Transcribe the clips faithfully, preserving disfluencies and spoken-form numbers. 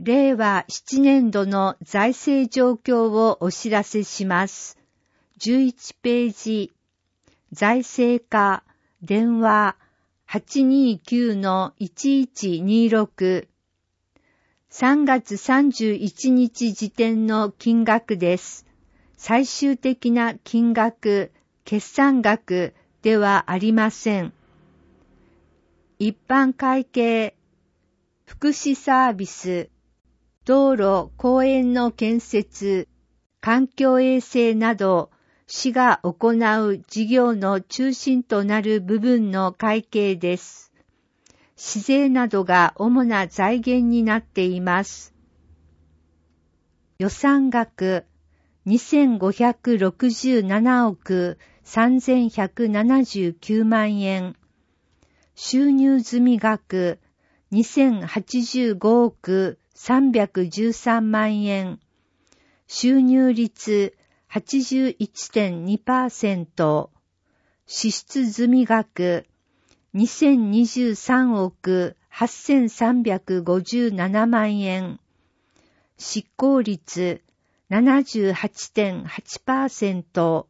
れいわななねんどの財政状況をお知らせします。じゅういちページ、財政課、電話 はちにーきゅうのいちいちにーろく さんがつさんじゅういちにち時点の金額です。最終的な金額、決算額ではありません。一般会計、福祉サービス、道路・公園の建設、環境衛生など、市が行う事業の中心となる部分の会計です。市税などが主な財源になっています。予算額にせんごひゃくろくじゅうななおくさんぜんひゃくななじゅうきゅうまんえん。収入済み額にせんはちじゅうごおくさんびゃくじゅうさんまんえん。収入率 はちじゅういってんにパーセント。支出済み額にせんにじゅうさんおくはっせんさんびゃくごじゅうななまんえん。執行率 ななじゅうはちてんはちパーセント。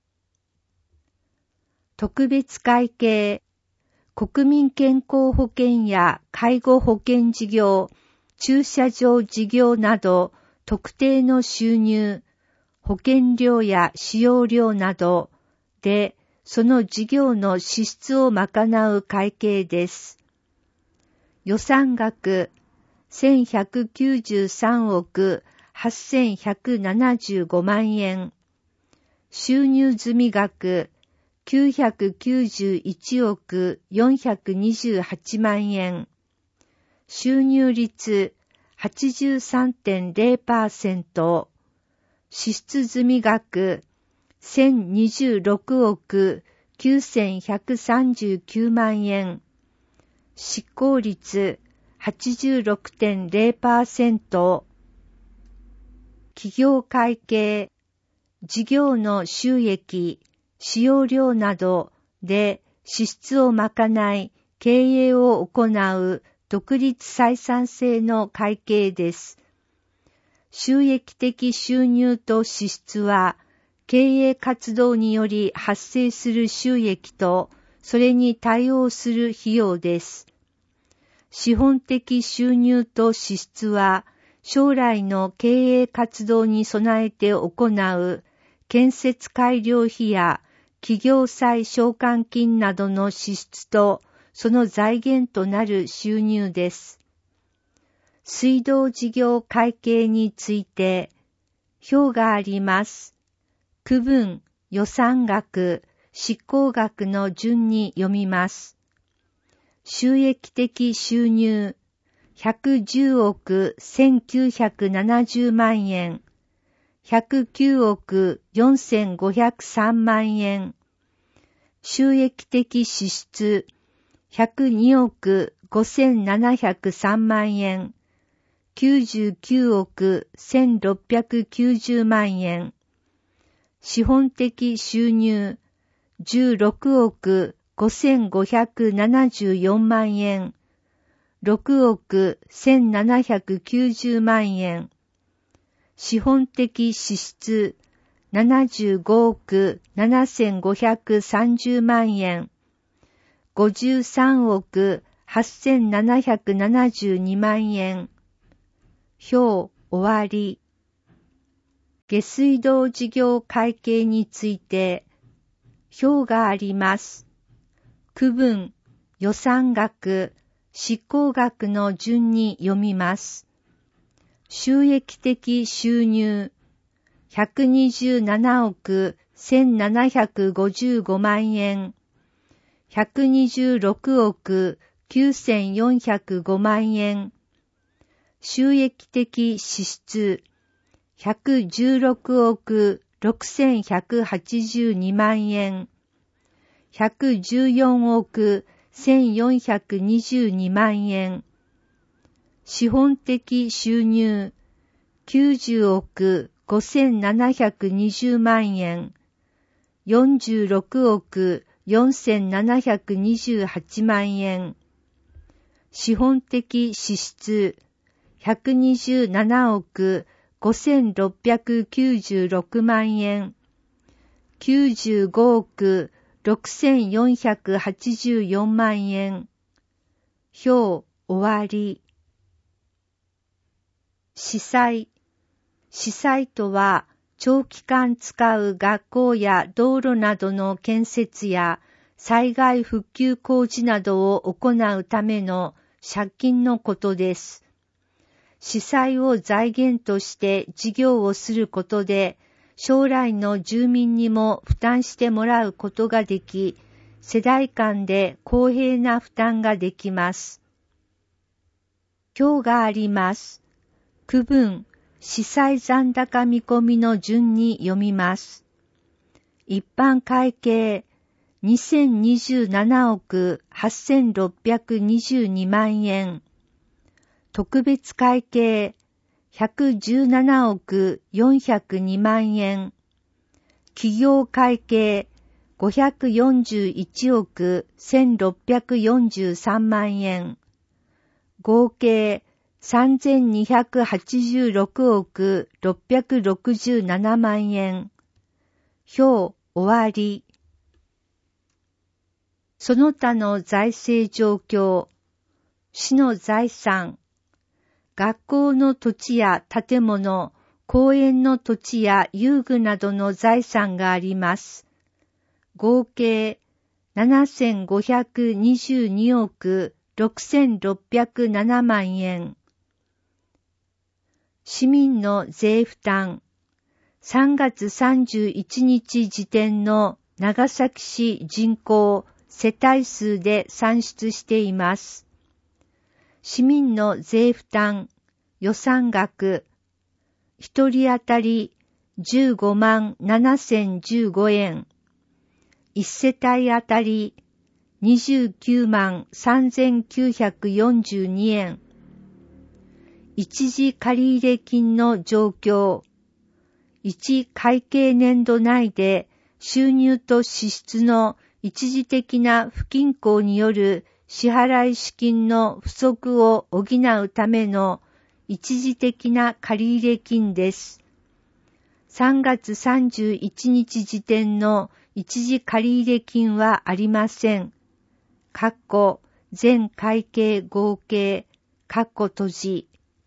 特別会計、国民健康保険や介護保険事業、駐車場事業など特定の収入、保険料や使用料などでその事業の支出を賄う会計です。予算額せんひゃくきゅうじゅうさんおくはっせんひゃくななじゅうごまんえん。収入済み額きゅうひゃくきゅうじゅういちおくよんひゃくにじゅうはちまんえん。収入率 はちじゅうさんてんぜろパーセント。支出済み額せんにじゅうろくおくきゅうせんひゃくさんじゅうきゅうまんえん。執行率 はちじゅうろくてんぜろパーセント。企業会計、事業の収益、使用料などで支出を賄い、経営を行う独立採算制の会計です。収益的収入と支出は、経営活動により発生する収益と、それに対応する費用です。資本的収入と支出は、将来の経営活動に備えて行う建設改良費や企業債償還金などの支出とその財源となる収入です。水道事業会計について表があります。区分、予算額、執行額の順に読みます。収益的収入ひゃくじゅうおくせんきゅうひゃくななじゅうまんえん、ひゃくきゅうおくよんせんごひゃくさんまんえん、収益的支出ひゃくにおくごせんななひゃくさんまんえん、きゅうじゅうきゅうおくせんろっぴゃくきゅうじゅうまんえん、資本的収入じゅうろくおくごせんごひゃくななじゅうよんまんえん、ろくおくせんななひゃくきゅうじゅうまんえん、資本的支出ななじゅうごおくななせんごひゃくさんじゅうまんえん、ごじゅうさんおくはっせんななひゃくななじゅうにまんえん。表終わり。下水道事業会計について表があります。区分、予算額、執行額の順に読みます。収益的収入ひゃくにじゅうななおくせんななひゃくごじゅうごまんえん、ひゃくにじゅうろくおくきゅうせんよんひゃくごまんえん、収益的支出ひゃくじゅうろくおくろくせんひゃくはちじゅうにまんえん、ひゃくじゅうよんおくせんよんひゃくにじゅうにまんえん、資本的収入きゅうじゅうおくごせんななひゃくにじゅうまんえん、よんじゅうろくおくよんせんななひゃくにじゅうはちまんえん、資本的支出ひゃくにじゅうななおくごせんろっぴゃくきゅうじゅうろくまんえん、きゅうじゅうごおくろくせんよんひゃくはちじゅうよんまんえん。表終わり。司祭。司祭とは、長期間使う学校や道路などの建設や災害復旧工事などを行うための借金のことです。司祭を財源として事業をすることで、将来の住民にも負担してもらうことができ、世代間で公平な負担ができます。表があります。区分、司祭残高見込みの順に読みます。一般会計にせんにじゅうななおくはっせんろっぴゃくにじゅうにまんえん。特別会計ひゃくじゅうななおくよんひゃくにまんえん。企業会計ごひゃくよんじゅういちおくせんろっぴゃくよんじゅうさんまんえん。合計さんぜんにひゃくはちじゅうろくおくろっぴゃくろくじゅうななまんえん。表終わり。その他の財政状況。市の財産。学校の土地や建物、公園の土地や遊具などの財産があります。合計ななせんごひゃくにじゅうにおくろくせんろっぴゃくななまんえん。市民の税負担。さんがつさんじゅういちにち時点の長崎市人口世帯数で算出しています。市民の税負担予算額一人当たりじゅうごまんななせんじゅうごえん、一世帯当たりにじゅうきゅうまんさんぜんきゅうひゃくよんじゅうにえん。一時借入金の状況。一会計年度内で収入と支出の一時的な不均衡による支払い資金の不足を補うための一時的な借入金です。さんがつさんじゅういちにち時点の一時借入金はありません。括弧全会計合計、括弧閉じ。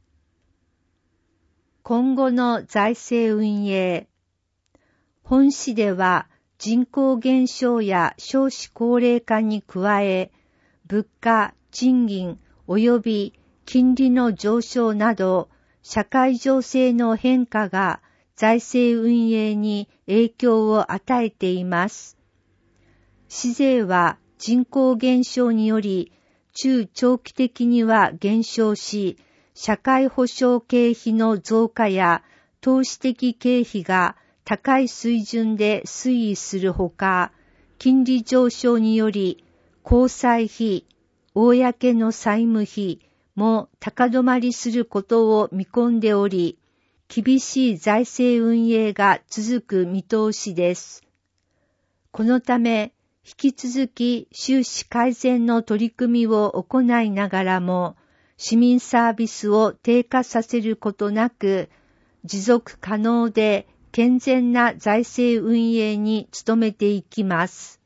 今後の財政運営。本市では人口減少や少子高齢化に加え、物価、賃金及び金利の上昇など、社会情勢の変化が財政運営に影響を与えています。市税は人口減少により、中長期的には減少し、社会保障経費の増加や投資的経費が高い水準で推移するほか、金利上昇により、公債費、公の債務費も高止まりすることを見込んでおり、厳しい財政運営が続く見通しです。このため、引き続き収支改善の取り組みを行いながらも、市民サービスを低下させることなく、持続可能で健全な財政運営に努めていきます。